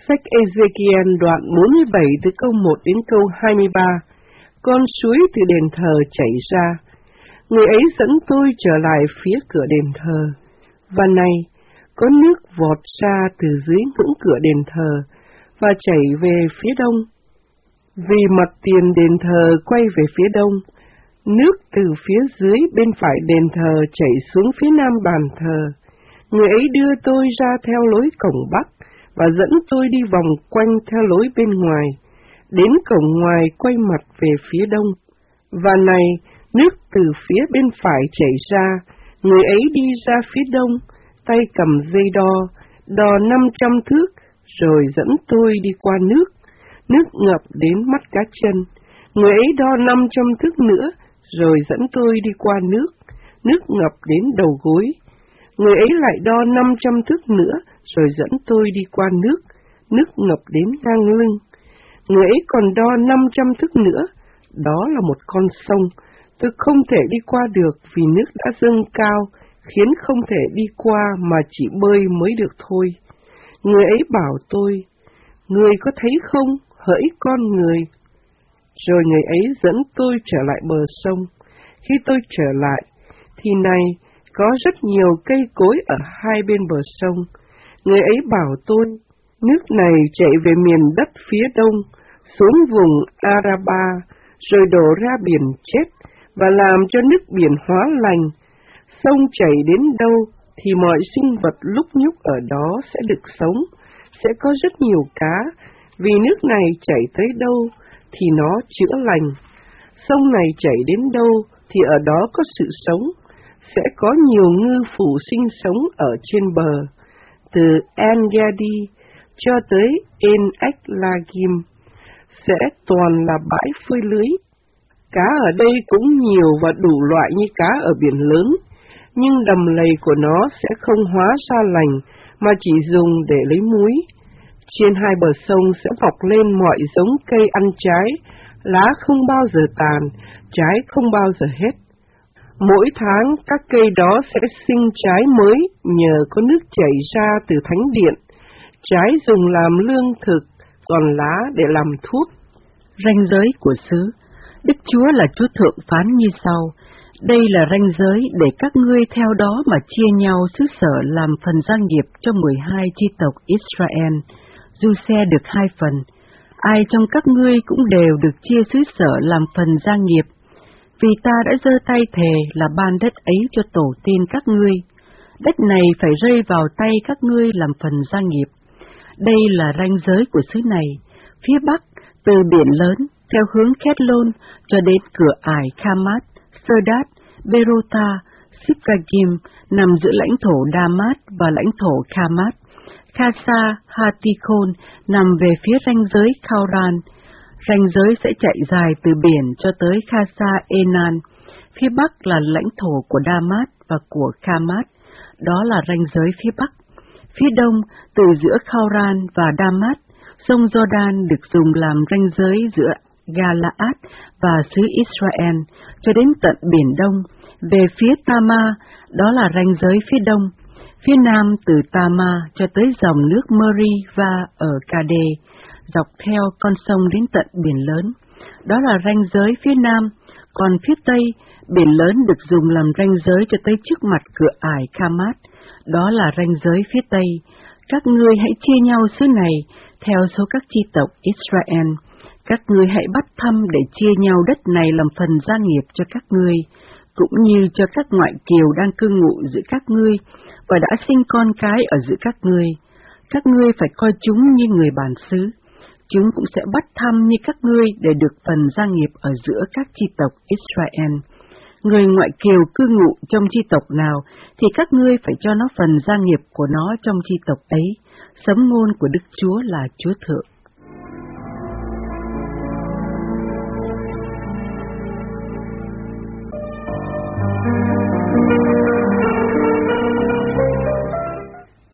Sách Ê-giê-ki-ên đoạn 47 từ câu 1 đến câu 23. Con suối từ đền thờ chảy ra. Người ấy dẫn tôi trở lại phía cửa đền thờ. Và này, có nước vọt ra từ dưới ngưỡng cửa đền thờ và chảy về phía đông. Vì mặt tiền đền thờ quay về phía đông, nước từ phía dưới bên phải đền thờ chảy xuống phía nam bàn thờ. Người ấy đưa tôi ra theo lối cổng bắc và dẫn tôi đi vòng quanh theo lối bên ngoài, đến cổng ngoài quay mặt về phía đông. Và này, nước từ phía bên phải chảy ra, người ấy đi ra phía đông, tay cầm dây đo 500 thước, rồi dẫn tôi đi qua nước. Nước ngập đến mắt cá chân. Người ấy đo 500 thước nữa, rồi dẫn tôi đi qua nước. Nước ngập đến đầu gối. Người ấy lại đo 500 thước nữa, rồi dẫn tôi đi qua nước. Nước ngập đến ngang lưng. Người ấy còn đo 500 thước nữa. Đó là một con sông. Tôi không thể đi qua được vì nước đã dâng cao, khiến không thể đi qua mà chỉ bơi mới được thôi. Người ấy bảo tôi, người có thấy không, hỡi con người? Rồi người ấy dẫn tôi trở lại bờ sông. Khi tôi trở lại, thì này, có rất nhiều cây cối ở hai bên bờ sông. Người ấy bảo tôi, nước này chảy về miền đất phía đông, xuống vùng Araba, rồi đổ ra biển chết, và làm cho nước biển hóa lành. Sông chảy đến đâu, thì mọi sinh vật lúc nhúc ở đó sẽ được sống, sẽ có rất nhiều cá, vì nước này chảy tới đâu, thì nó chữa lành. Sông này chảy đến đâu, thì ở đó có sự sống, sẽ có nhiều ngư phủ sinh sống ở trên bờ, từ En-gedi cho tới En-ếch-la-ghim, sẽ toàn là bãi phơi lưới. Cá ở đây cũng nhiều và đủ loại như cá ở biển lớn, nhưng đầm lầy của nó sẽ không hóa ra lành, mà chỉ dùng để lấy muối. Trên hai bờ sông sẽ mọc lên mọi giống cây ăn trái, lá không bao giờ tàn, trái không bao giờ hết. Mỗi tháng các cây đó sẽ sinh trái mới nhờ có nước chảy ra từ thánh điện. Trái dùng làm lương thực, còn lá để làm thuốc. Ranh giới của xứ. Đức Chúa là Chúa thượng phán như sau: đây là ranh giới để các ngươi theo đó mà chia nhau xứ sở làm phần gia nghiệp cho 12 chi tộc Israel. Giu-se được 2 phần. Ai trong các ngươi cũng đều được chia xứ sở làm phần gia nghiệp, vì ta đã giơ tay thề là ban đất ấy cho tổ tiên các ngươi. Đất này phải rơi vào tay các ngươi làm phần gia nghiệp. Đây là ranh giới của xứ này, phía bắc, từ biển lớn, theo hướng Khetlon cho đến cửa ải Khamat, Sơ-đát, Berota, Sipkagim, nằm giữa lãnh thổ Damat và lãnh thổ Khamat. Khasa Hatikon nằm về phía ranh giới Khauran. Ranh giới sẽ chạy dài từ biển cho tới Khasa Enan. Phía bắc là lãnh thổ của Damat và của Khamat. Đó là ranh giới phía bắc. Phía đông, từ giữa Khauran và Damat, sông Jordan được dùng làm ranh giới giữa Galaad và xứ Israel cho đến tận biển đông. Về phía Tama, đó là ranh giới phía đông. Phía nam từ Tama cho tới dòng nước Meriva ở Kade, dọc theo con sông đến tận biển lớn. Đó là ranh giới phía nam. Còn phía tây, biển lớn được dùng làm ranh giới cho tới trước mặt cửa ải Khamat. Đó là ranh giới phía tây. Các ngươi hãy chia nhau xứ này theo số các chi tộc Israel. Các ngươi hãy bắt thăm để chia nhau đất này làm phần gia nghiệp cho các ngươi, cũng như cho các ngoại kiều đang cư ngụ giữa các ngươi và đã sinh con cái ở giữa các ngươi. Các ngươi phải coi chúng như người bản xứ. Chúng cũng sẽ bắt thăm như các ngươi để được phần gia nghiệp ở giữa các chi tộc Israel. Người ngoại kiều cư ngụ trong chi tộc nào thì các ngươi phải cho nó phần gia nghiệp của nó trong chi tộc ấy. Sấm ngôn của Đức Chúa là Chúa thượng.